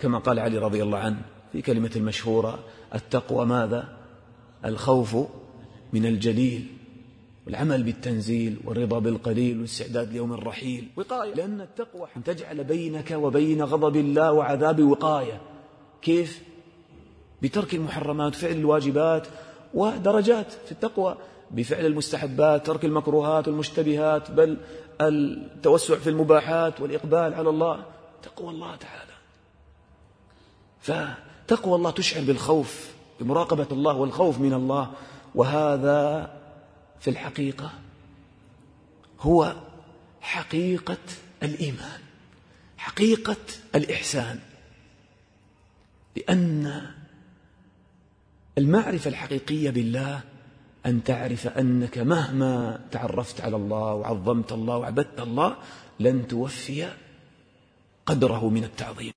كما قال علي رضي الله عنه في كلمة المشهورة: التقوى ماذا؟ الخوف من الجليل، والعمل بالتنزيل، والرضا بالقليل، والاستعداد ليوم الرحيل. وقاية، لأن التقوى أن تجعل بينك وبين غضب الله وعذابه وقاية. كيف؟ بترك المحرمات، فعل الواجبات، ودرجات في التقوى بفعل المستحبات، ترك المكروهات والمشتبهات، بل التوسع في المباحات والإقبال على الله. تقوى الله تعالى. فتقوى الله تشعر بالخوف، بمراقبة الله والخوف من الله. وهذا في الحقيقة هو حقيقة الإيمان، حقيقة الإحسان. لأن المعرفة الحقيقية بالله أن تعرف أنك مهما تعرفت على الله وعظمت الله وعبدت الله لن توفي قدره من التعظيم.